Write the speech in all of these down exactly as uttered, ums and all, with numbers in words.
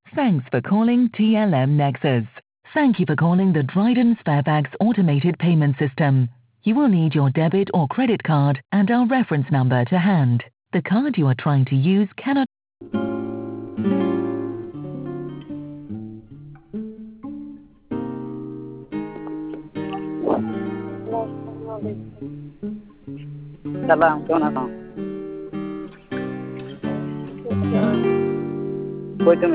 Thanks for calling T L M Nexus. Thank you for calling the Dryden Sparebags automated payment system. You will need your debit or credit card and our reference number to hand. The card you are trying to use cannot... সালাম, কেমন আছো? কই তুমি?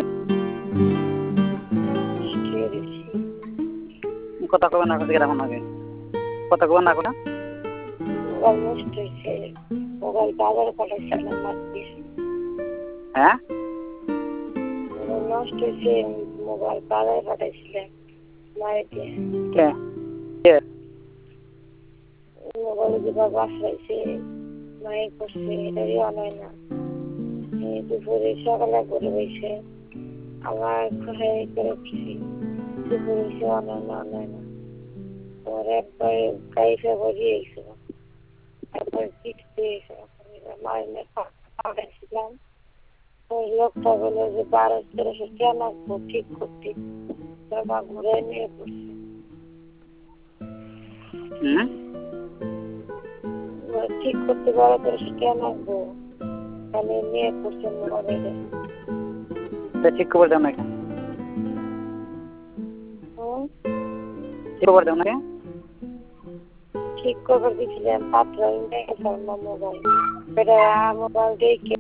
কথা কবে না করতে কেমন লাগে? কথা কবে না কথা? মোবাইল নষ্ট হয়েছে, মোবাইল বাজারে পাঠাইছিলাম মারতে। হ্যাঁ? মোবাইল নষ্ট হয়েছে, মোবাইল বাজারে পাঠাইছিলাম মারতে। কে? কে? মোবাইলে যেভাবে বাসাইছে মায়ের করছে, এটারই অনয় না। দুপুরে সকালে করে বসে আমার খাই করে উঠছি, দুপুরে এসে অনয় না অনয় না। পরে একবার গাড়িটা বরিয়ে গেছিল, একবার পিঠতে মায়ের পাঠাইছিলাম। ওই লোকটা বললো যে বারো তেরোশো কেন আসবো ঠিক করতে, মা ঘুরে নিয়ে পড়ছে। ঠিক করতে বারো তেরোশো কেন আসবো, তাহলে নিয়ে পড়ছে মোবাইলে। ঠিক খবর দাও না কেন? ঠিক খবর দাও না কেন? ঠিক খবর দিয়েছিলাম পাত্র মোবাইল, এটা মোবাইল দেখে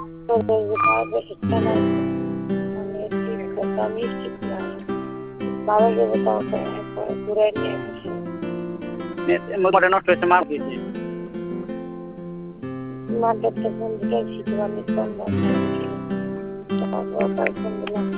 বারো দেবো তারপরে ঘুরে নিয়ে মোবাইল নষ্ট হয়েছে, মার দিয়েছে। মার ডাক্তার ফোন দিতে শিখলাম, ফোন দিলাম।